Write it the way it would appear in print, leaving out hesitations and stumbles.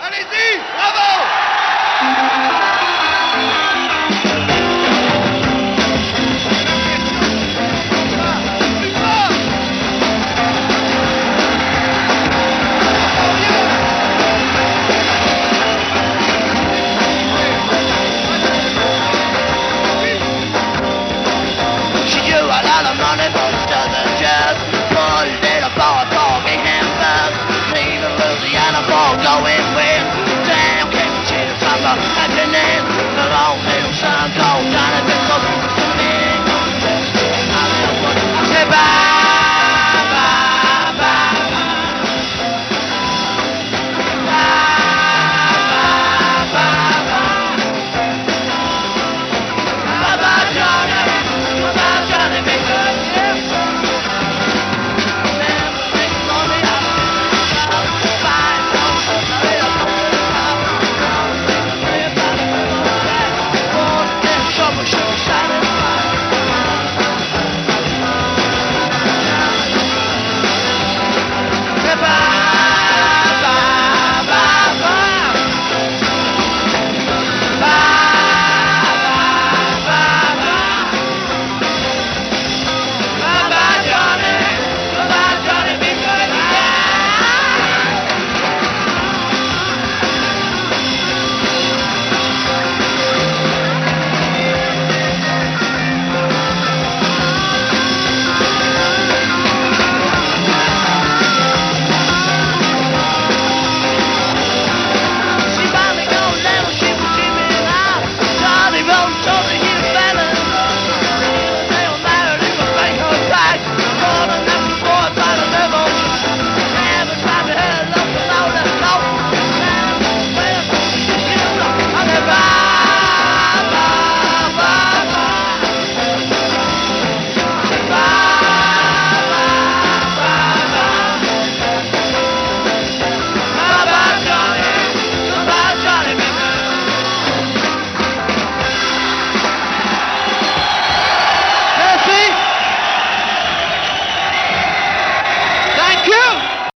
Allez-y, bravo! She drew a lot of money, but it doesn't just put it in a bar, talking handbags, leaving Louisiana for going west. Damn, can't you see the sun go happening? The long little sun goes down and